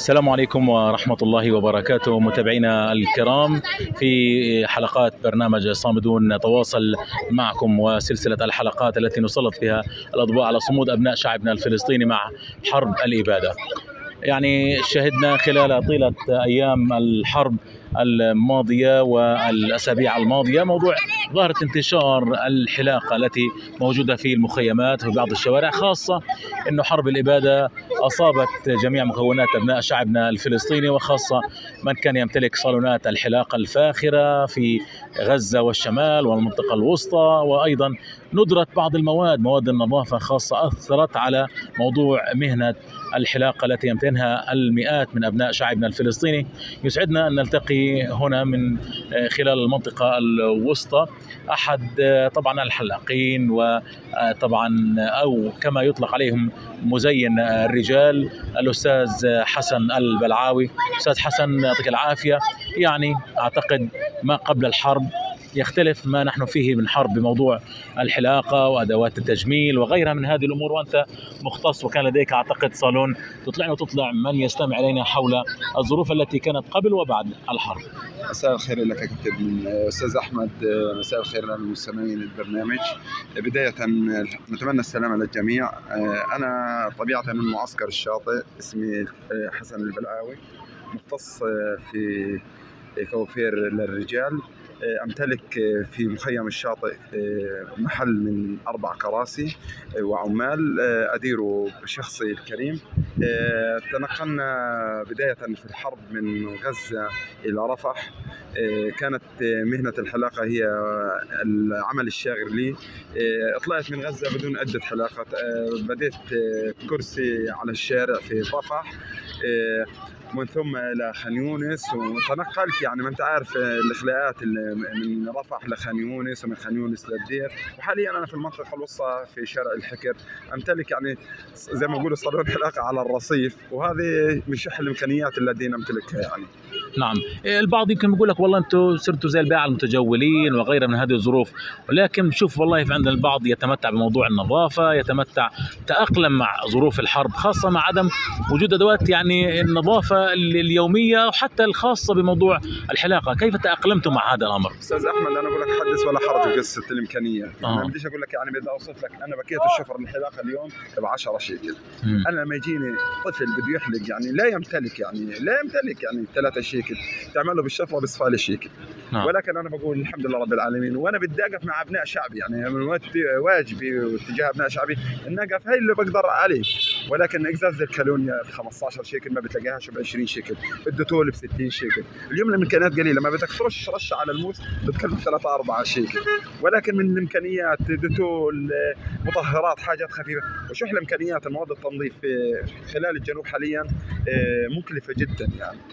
السلام عليكم ورحمة الله وبركاته متابعينا الكرام، في حلقات برنامج صامدون نتواصل معكم وسلسلة الحلقات التي نسلط فيها الأضواء على صمود أبناء شعبنا الفلسطيني مع حرب الإبادة. يعني شهدنا خلال طيلة أيام الحرب الماضية والأسابيع الماضية موضوع ظاهرة انتشار الحلاقة التي موجودة في المخيمات في بعض الشوارع، خاصة أنه حرب الإبادة أصابت جميع مكونات أبناء شعبنا الفلسطيني، وخاصة من كان يمتلك صالونات الحلاقة الفاخرة في غزة والشمال والمنطقة الوسطى، وأيضا ندرة بعض مواد النظافة خاصة أثرت على موضوع مهنة الحلاقة التي يمتهنها المئات من أبناء شعبنا الفلسطيني. يسعدنا أن نلتقي هنا من خلال المنطقة الوسطى أحد طبعا الحلاقين، وطبعا أو كما يطلق عليهم مزين الرجال، الأستاذ حسن البلعاوي. أستاذ حسن يعطيك العافية. يعني أعتقد ما قبل الحرب يختلف ما نحن فيه من حرب بموضوع الحلاقة وأدوات التجميل وغيرها من هذه الأمور، وأنت مختص وكان لديك أعتقد صالون تطلع من يستمع إلينا حول الظروف التي كانت قبل وبعد الحرب. مساء الخير لك يا كابتن أستاذ أحمد، مساء الخير للمستمعين البرنامج. بداية نتمنى السلامة للجميع. أنا طبيعة من معسكر الشاطئ، اسمي حسن البلعاوي، مختص في كوافير للرجال. أمتلك في مخيم الشاطئ محل من 4 كراسي وعمال أديره بشخصي الكريم. تنقلنا بداية في الحرب من غزة إلى رفح. كانت مهنة الحلاقة هي العمل الشاغل لي. طلعت من غزة بدون عدة حلاقة، بديت كرسي على الشارع في رفح، ومن ثم إلى خان يونس، وتنقلت يعني ما أنت عارف الإخلاءات من رفح لخان يونس ومن خان يونس للدير. وحاليا أنا في المنطقة الوسطى في شارع الحكر، أمتلك يعني زي ما يقولوا صالون حلاقة على الرصيف، وهذه من شح الإمكانيات التي نمتلكها يعني. نعم، البعض يمكن يقول لك والله انتم صرتوا زي البائع المتجولين وغيرها من هذه الظروف، ولكن بشوف والله في عندنا البعض يتمتع بموضوع النظافة، تأقلم مع ظروف الحرب، خاصة مع عدم وجود أدوات يعني النظافة اليومية وحتى الخاصة بموضوع الحلاقة. كيف تأقلمتم مع هذا الأمر؟ أستاذ أحمد، أنا أقول لك حدث ولا حرج قصة الإمكانية. أنا بديش أقول لك يعني بدي أوصف لك أنا بكيت الشفر للحلاقة اليوم ب10 شيكل. أنا لما يجيني طفل بده يحلق يعني لا يمتلك يعني 3 شيكل تعمله بالشفرة بصفى لي شيكل. ولكن أنا بقول الحمد لله رب العالمين، وأنا بدي أقف مع أبناء شعبي، يعني من واجبي واتجاه أبناء شعبي إن أقف، هاي اللي بقدر عليه. ولكن إقزاز الكالونيا ب15 شيكل ما بتلاقيهاش ب20 شيكل، الديتول ب60 شيكل. اليوم الإمكانيات قليلة، ما بدك ترش رشة على الموس بتكلف 3-4 شيكل، ولكن من الإمكانيات ديتول، مطهرات، حاجات خفيفة. وشح الإمكانيات المواد التنظيف في خلال الجنوب حاليا مكلفة جدا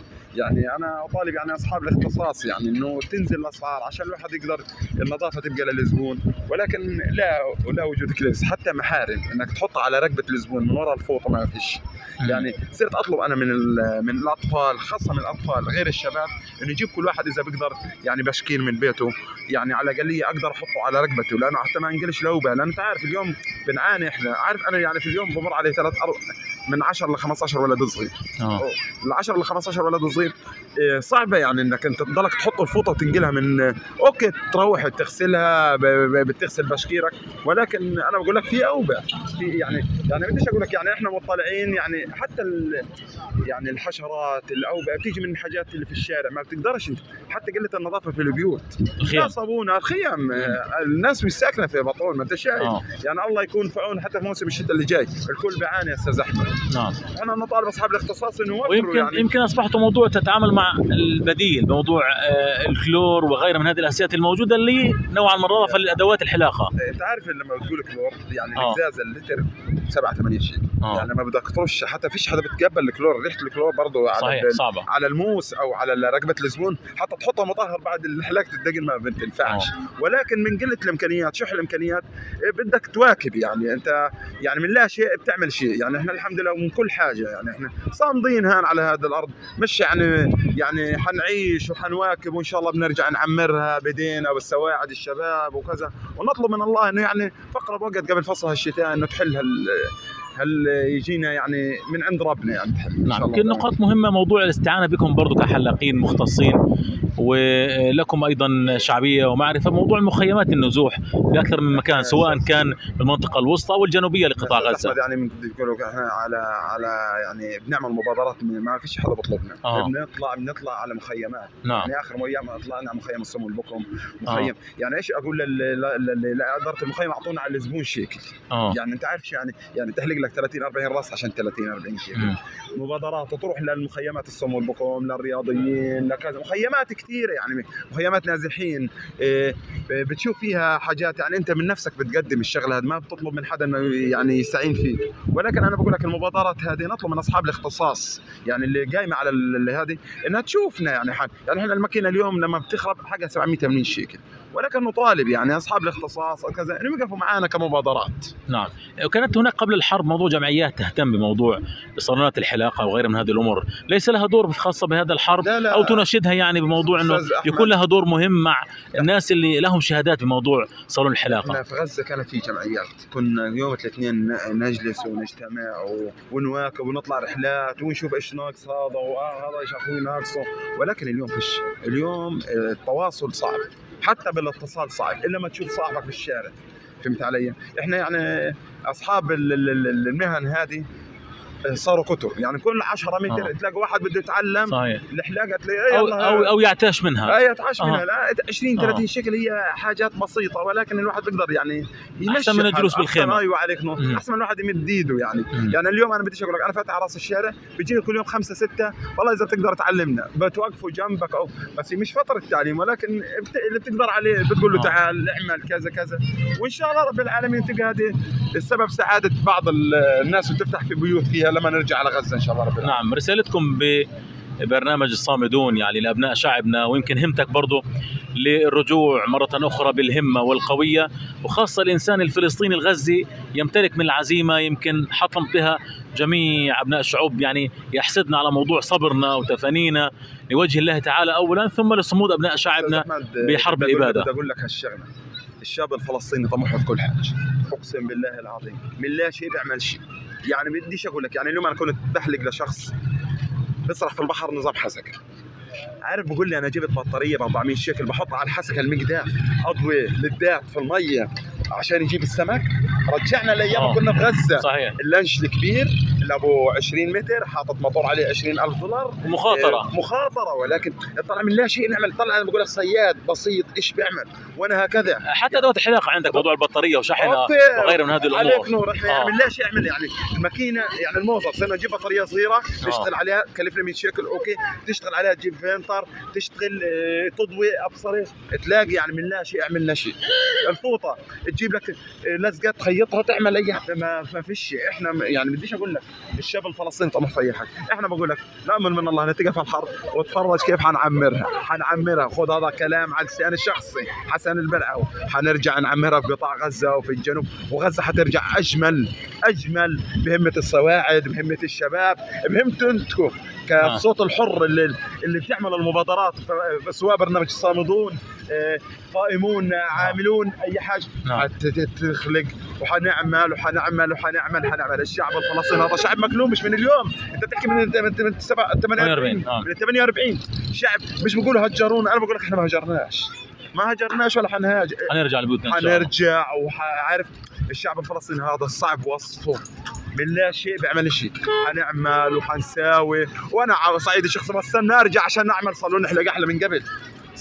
يعني انا اطالب يعني اصحاب الاختصاص يعني انه تنزل الاسعار عشان الواحد يقدر النظافه تبقى للزبون، ولكن لا وجود كليبس، حتى محارم انك تحط على رقبه الزبون من وراء الفوطه ما فيش. يعني صرت اطلب انا من الاطفال، خاصه من الاطفال غير الشباب، انه يجيب كل واحد اذا بيقدر يعني بشكيل من بيته، يعني على الاقليه اقدر احطه على رقبته، لانه حتى ما انقلش لوبه. لان انت عارف اليوم بنعاني، احنا عارف انا يعني في اليوم بمر علي من 10 ل 15 ولد صغير. ال 10 ل 15 ولد صغير صعبه، يعني انك انت تضلك تحط الفوطه وتنقلها من اوكي تروح تغسلها بتغسل بشكيرك، ولكن انا بقول لك في اوبئه، في يعني بديش اقول لك يعني احنا مطلعين يعني حتى يعني الحشرات الاوبئه بتيجي من الحاجات اللي في الشارع، ما بتقدرش انت حتى قله النظافه في البيوت، لا صابونه، الخيام، الناس مش ساكنه في بطون، ما انت شايف. يعني الله يكون في عون، حتى في موسم الشتاء اللي جاي الكل بيعاني يا استاذ احمد. نعم، انا نطالب اصحاب الاختصاص انه يوفروا يعني يمكن اصبحتوا موضوع تتعامل مع البديل بموضوع الكلور وغيرها من هذه الاساسيات الموجوده اللي نوعا ما اضافه لادوات الحلاقه. انت عارف لما بتقول كلور يعني الازازه اللتر 7-8 شيء، يعني ما بدك ترش، حتى فيش حدا بتقبل الكلور، ريحه الكلور برضه على الموس او على رقبه الزبون، حتى تحطها مطهر بعد الحلاقه الدقن ما بتنفعش. ولكن من قله الامكانيات، شح الامكانيات بدك تواكب، يعني انت يعني من لا شيء بتعمل شيء. يعني احنا الحمد لله من كل حاجه، يعني احنا صامدين هان على هذا الارض، مش يعني حنعيش وحنواكب، وان شاء الله بنرجع نعمرها بدينا والسواعد الشباب وكذا، ونطلب من الله انه يعني فقره وقت قبل فصل الشتاء انه تحل هل يجينا يعني من عند ربنا يعني. نعم. يمكن نقاط مهمه موضوع الاستعانه بكم برضو كحلاقين مختصين، ولكم ايضا شعبيه ومعرفه موضوع المخيمات النزوح في اكثر من مكان، سواء كان بالمنطقه الوسطى او الجنوبيه لقطاع غزه. يعني بتقولوا احنا على يعني بنعمل مبادرات، ما فيش حدا بيطلبنا. بنطلع على مخيمات. نعم. يعني اخر ايام طلعنا مخيم الصم والبكم، مخيم يعني ايش اقول لاداره المخيم اعطونا على الزبون شيكل. يعني انت عارف يعني تحلق لك 30 40 راس عشان 30 40 شيكل. مبادرات تروح للمخيمات الصم والبكم، للرياضيين، لكذا مخيمات كثيره، يعني مخيمات نازحين. بتشوف فيها حاجات، يعني انت من نفسك بتقدم الشغله هذه، ما بتطلب من حدا انه يعني يستعين فيك. ولكن انا بقول لك المبادرات هذه نطلب من اصحاب الاختصاص، يعني اللي قايمه على هذه انها تشوفنا. يعني احنا الماكينه اليوم لما بتخرب حاجه 780 شيكل، ولكن نطالب يعني اصحاب الاختصاص وكذا انهم يقفوا معنا كمبادرات. نعم. وكانت هناك قبل الحرب موضوع جمعيات تهتم بموضوع صالونات الحلاقه وغيرها من هذه الامور، ليس لها دور خاصه بهذا الحرب؟ لا. او تناشدها يعني بموضوع انه يكون لها دور مهم مع الناس اللي لهم شهادات بموضوع صالون الحلاقه؟ احنا في غزه كانت في جمعيات، كنا يوم الاثنين نجلس ونجتمع ونواكب ونطلع رحلات ونشوف ايش ناقص هذا وهذا ايش اخوي ناقصه. ولكن اليوم فيش، اليوم التواصل صعب، حتى بالاتصال صعب الا ما تشوف صاحبك في الشارع. فهمت علي؟ احنا يعني اصحاب المهن هذه صاروا كتب، يعني كل 10 متر تلاقي واحد بده يتعلم. صحيح. الحلاقه تلاقي او يعتاش منها. يعتاش منها. لا 20 30 شكل، هي حاجات بسيطه، ولكن الواحد بيقدر يعني يمشي. احسن من الجلوس بالخيمه. ايوه عليك نور. احسن من الواحد يمد ايده يعني. يعني اليوم انا بديش اقول لك، انا فاتح على راس الشارع بيجيني كل يوم 5 6، والله اذا بتقدر تعلمنا بتوقفوا جنبك، او بس مش فتره تعليم، ولكن اللي بتقدر عليه بتقول له تعال اعمل كذا كذا، وان شاء الله رب العالمين تلقى هذه السبب سعاده بعض الناس وتفتح في بيوت فيها لما نرجع على غزه ان شاء الله رب العالمين. نعم. رسالتكم ببرنامج الصامدون يعني لابناء شعبنا، ويمكن همتك برضو للرجوع مره اخرى بالهمه والقويه، وخاصه الانسان الفلسطيني الغزي يمتلك من العزيمه يمكن حطمت بها جميع ابناء الشعوب، يعني يحسدنا على موضوع صبرنا وتفانينا لوجه الله تعالى اولا، ثم لصمود ابناء شعبنا بحرب الاباده. بدي اقول لك هالشغله، الشاب الفلسطيني طموحه في كل حاجه، اقسم بالله العظيم، من لا شيء بيعمل شيء. يعني بديش اقول لك، يعني اليوم انا كنت بحلق لشخص بسرح في البحر نظام حسكه، عارف بقول لي انا جبت بطاريه ب 400 شيكل بحطها على الحسكه المقداف اضوي للدات في الميه عشان يجيب السمك. رجعنا لايام كنا في غزه. صحيح. اللانش الكبير اللي ابو 20 متر حاطط موتور عليه $20,000 مخاطره، ولكن طلع من لا شيء نعمل. طلع انا بقول لك صياد بسيط ايش بيعمل، وانا هكذا. حتى ادوات الحلاقه عندك موضوع البطاريه وشحنها وغيرها من هذه الامور. عليك نور. احنا من لا شيء اعمل، يعني الماكينه يعني الموظف صرنا نجيب بطاريه صغيره تشتغل عليها كلفنا 100 شيكل اوكي، تشتغل عليها تجيب فينتر، تشتغل تضوي ابصر تلاقي، يعني من لا شيء عملنا شيء. الفوطه تجيب لك لزقه تخيطها تعمل اي ما فيش. احنا يعني بديش اقول لك الشاب الفلسطيني طموح في اي حاجه. احنا بقول لك نامل من الله نتيجه في الحرب وتفرج كيف حنعمرها. خذ هذا كلام على لسان الشخصي حسن البلعوي، حنرجع نعمرها في قطاع غزه وفي الجنوب، وغزه حترجع اجمل بهمه الصواعد، بهمه الشباب، بهمته انتكم كالصوت الحر اللي بتعمل المبادرات، سواء برنامج الصامدون، قائمون، عاملون، اي حاجه حتخلق وحنعمل. الشعب الفلسطيني هذا شعب مكلوم، مش من اليوم. انت تحكي من 48 شعب، مش بيقولوا هجرونا. انا بقول لك احنا ما هجرناش ولا حنهاجر، حنرجع لبيوتنا، حنرجع. وعارف الشعب الفلسطيني هذا صعب وصفه، من لا شيء بيعمل شيء. حنعمل وحنساوي، وانا على صعيدي شخصي بستنى ارجع عشان نعمل صالون نحلق احلى من قبل.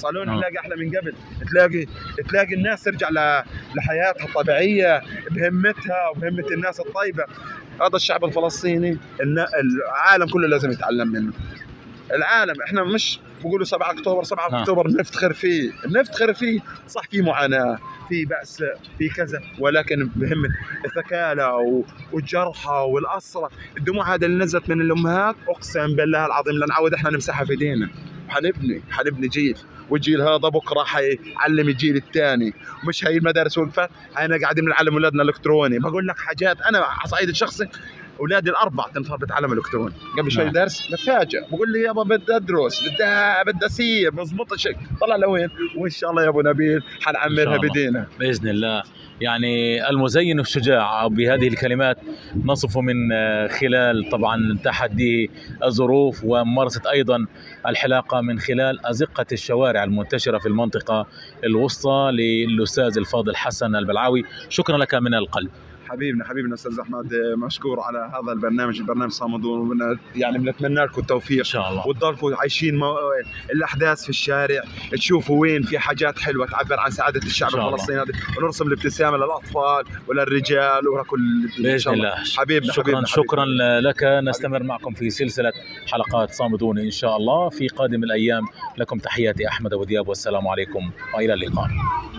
تلاقي الناس ترجع لحياتها الطبيعيه بهمتها وبهمه الناس الطيبه. هذا الشعب الفلسطيني العالم كله لازم يتعلم منه. العالم احنا مش بقولوا 7 اكتوبر نفتخر فيه، صح في معاناه، في بأس، في كذا، ولكن بهمة الثكالة والجرحى والأسرة. الدموع هذا اللي نزلت من الأمهات أقسم بالله العظيم لنعود احنا نمسحها في ايدينا، حنبني جيل، والجيل هذا بكره حيعلم الجيل الثاني. مش هي المدارس وقفت، انا قاعدين بنعلم اولادنا الالكتروني. بقول لك حاجات انا على صعيد الشخصي اولادي ال4 تنفر بتعلم الكتروني. قبل شوي درس بتفاجئ بقول لي يابا بدي ادرس، بدي اسير بضبط الشيء. طلع لوين؟ وان شاء الله يا ابو نبيل حنعمرها بدينا باذن الله. يعني المزين الشجاع. بهذه الكلمات نصف من خلال طبعا تحدي الظروف وممارسة أيضا الحلاقة من خلال أزقة الشوارع المنتشرة في المنطقة الوسطى للأستاذ الفاضل حسن البلعاوي. شكرا لك من القلب. حبيبنا استاذ احمد، مشكور على هذا البرنامج صامدون، يعني بنتمنى لكم التوفيق ان شاء الله، وتضلوا عايشين الاحداث في الشارع، تشوفوا وين في حاجات حلوه تعبر عن سعاده الشعب الفلسطيني، ونرسم الابتسامه للاطفال وللرجال ولكل باذن الله. حبيبنا شكرا لك. نستمر معكم في سلسله حلقات صامدون ان شاء الله في قادم الايام. لكم تحياتي احمد ابو دياب، والسلام عليكم والى اللقاء.